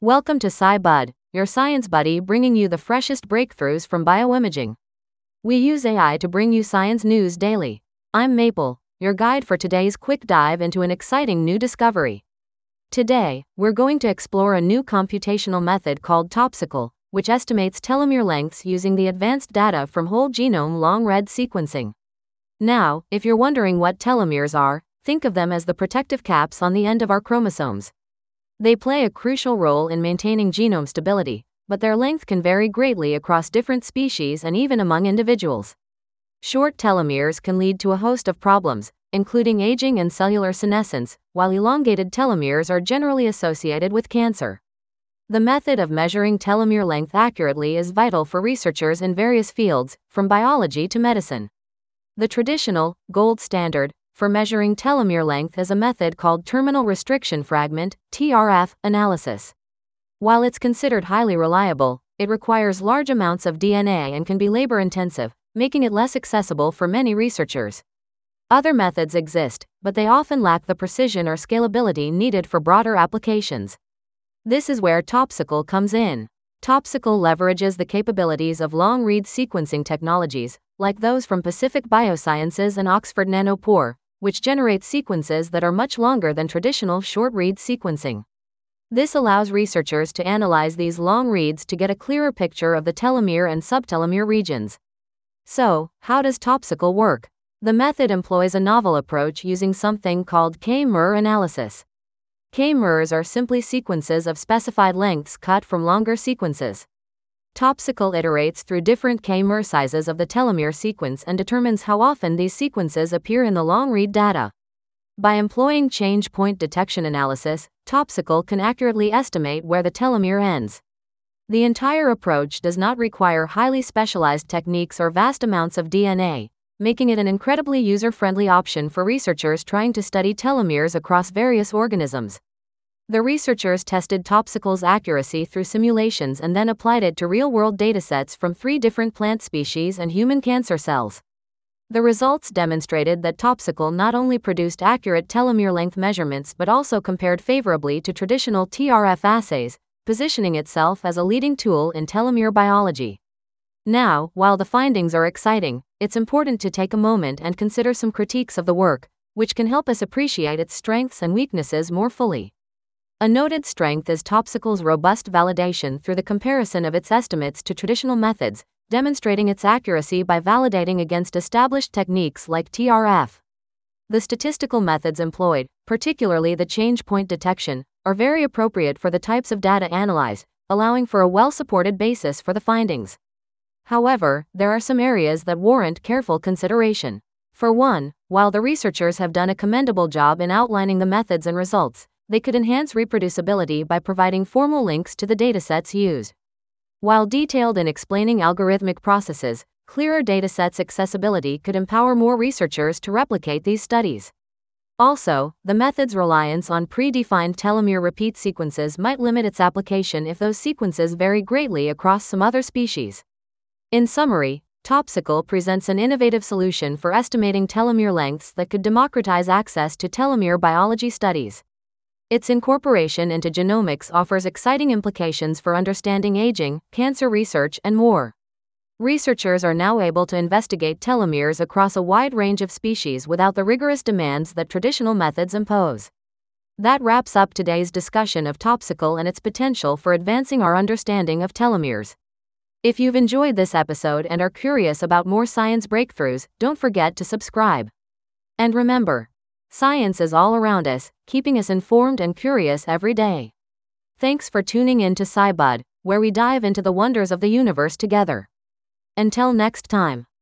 Welcome to SciBud, your science buddy bringing you the freshest breakthroughs from bioimaging. We use AI to bring you science news daily. I'm Maple, your guide for today's quick dive into an exciting new discovery. Today, we're going to explore a new computational method called TOPSICLE, which estimates telomere lengths using the advanced data from whole genome long-read sequencing. Now, if you're wondering what telomeres are, think of them as the protective caps on the end of our chromosomes. They play a crucial role in maintaining genome stability, but their length can vary greatly across different species and even among individuals. Short telomeres can lead to a host of problems, including aging and cellular senescence, while elongated telomeres are generally associated with cancer. The method of measuring telomere length accurately is vital for researchers in various fields, from biology to medicine. The traditional, gold standard, for measuring telomere length is a method called terminal restriction fragment (TRF) analysis. While it's considered highly reliable, it requires large amounts of DNA and can be labor-intensive, making it less accessible for many researchers. Other methods exist, but they often lack the precision or scalability needed for broader applications. This is where TOPSICLE comes in. TOPSICLE leverages the capabilities of long-read sequencing technologies, like those from Pacific Biosciences and Oxford Nanopore, which generate sequences that are much longer than traditional short-read sequencing. This allows researchers to analyze these long reads to get a clearer picture of the telomere and subtelomere regions. So, how does TOPSICLE work? The method employs a novel approach using something called K-MER analysis. K-MERs are simply sequences of specified lengths cut from longer sequences. TOPSICLE iterates through different K-MER sizes of the telomere sequence and determines how often these sequences appear in the long-read data. By employing change point detection analysis, TOPSICLE can accurately estimate where the telomere ends. The entire approach does not require highly specialized techniques or vast amounts of DNA, making it an incredibly user-friendly option for researchers trying to study telomeres across various organisms. The researchers tested TOPSICLE's accuracy through simulations and then applied it to real-world datasets from 3 different plant species and human cancer cells. The results demonstrated that TOPSICLE not only produced accurate telomere length measurements but also compared favorably to traditional TRF assays, positioning itself as a leading tool in telomere biology. Now, while the findings are exciting, it's important to take a moment and consider some critiques of the work, which can help us appreciate its strengths and weaknesses more fully. A noted strength is TOPSICLE's robust validation through the comparison of its estimates to traditional methods, demonstrating its accuracy by validating against established techniques like TRF. The statistical methods employed, particularly the change point detection, are very appropriate for the types of data analyzed, allowing for a well-supported basis for the findings. However, there are some areas that warrant careful consideration. For one, while the researchers have done a commendable job in outlining the methods and results, they could enhance reproducibility by providing formal links to the datasets used. While detailed in explaining algorithmic processes, clearer datasets accessibility could empower more researchers to replicate these studies. Also, the method's reliance on predefined telomere repeat sequences might limit its application if those sequences vary greatly across some other species. In summary, TOPSICLE presents an innovative solution for estimating telomere lengths that could democratize access to telomere biology studies. Its incorporation into genomics offers exciting implications for understanding aging, cancer research, and more. Researchers are now able to investigate telomeres across a wide range of species without the rigorous demands that traditional methods impose. That wraps up today's discussion of TOPSICLE and its potential for advancing our understanding of telomeres. If you've enjoyed this episode and are curious about more science breakthroughs, don't forget to subscribe. And remember, science is all around us, keeping us informed and curious every day. Thanks for tuning in to SciBud, where we dive into the wonders of the universe together. Until next time.